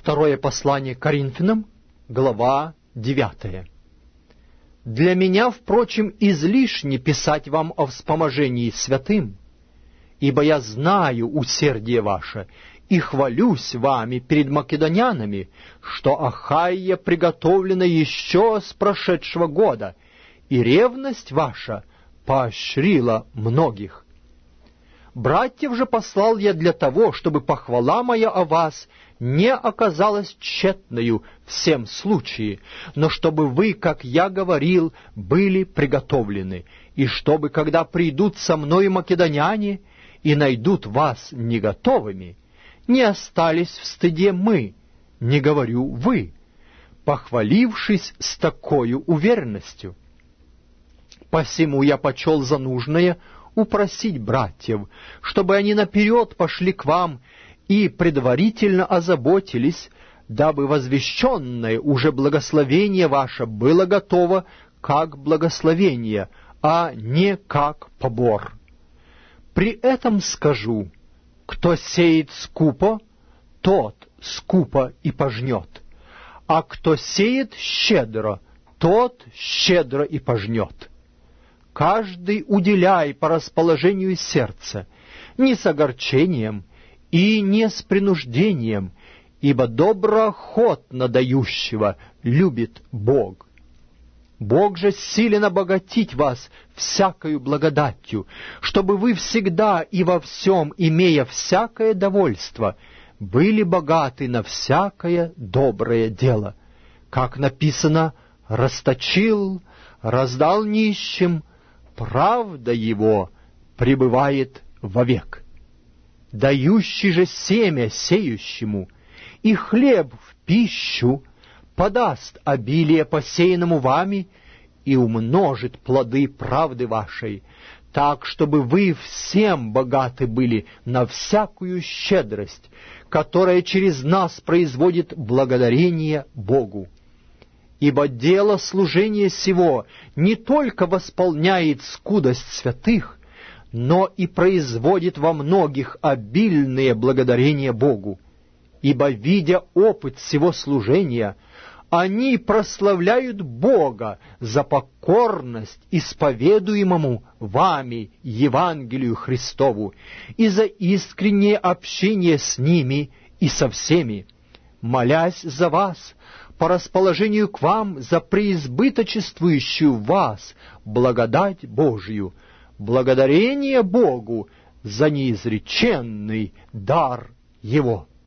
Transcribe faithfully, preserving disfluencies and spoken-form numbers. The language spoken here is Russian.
Второе послание к Коринфянам, глава девятая. «Для меня, впрочем, излишне писать вам о вспоможении святым, ибо я знаю усердие ваше и хвалюсь вами перед македонянами, что Ахайя приготовлена еще с прошедшего года, и ревность ваша поощрила многих. Братьев же послал я для того, чтобы похвала моя о вас не оказалась тщетною в всем случае, но чтобы вы, как я говорил, были приготовлены, и чтобы, когда придут со мною македоняне и найдут вас не готовыми, не остались в стыде мы, не говорю вы, похвалившись с такою уверенностью. Посему я почел за нужное упросить братьев, чтобы они наперед пошли к вам и предварительно озаботились, дабы возвещенное уже благословение ваше было готово как благословение, а не как побор. При этом скажу, кто сеет скупо, тот скупо и пожнет, а кто сеет щедро, тот щедро и пожнет. Каждый уделяй по расположению сердца, не с огорчением и не с принуждением, ибо доброохотно дающего любит Бог. Бог же силен обогатить вас всякою благодатью, чтобы вы всегда и во всем, имея всякое довольство, были богаты на всякое доброе дело. Как написано: «Расточил, раздал нищим, правда его пребывает вовек». Дающий же семя сеющему и хлеб в пищу подаст обилие посеянному вами и умножит плоды правды вашей, так, чтобы вы всем богаты были на всякую щедрость, которая через нас производит благодарение Богу. Ибо дело служения сего не только восполняет скудость святых, но и производит во многих обильные благодарения Богу. Ибо, видя опыт всего служения, они прославляют Бога за покорность исповедуемому вами Евангелию Христову и за искреннее общение с ними и со всеми, молясь за вас, по расположению к вам за преизбыточествующую в вас благодать Божию, благодарение Богу за неизреченный дар Его.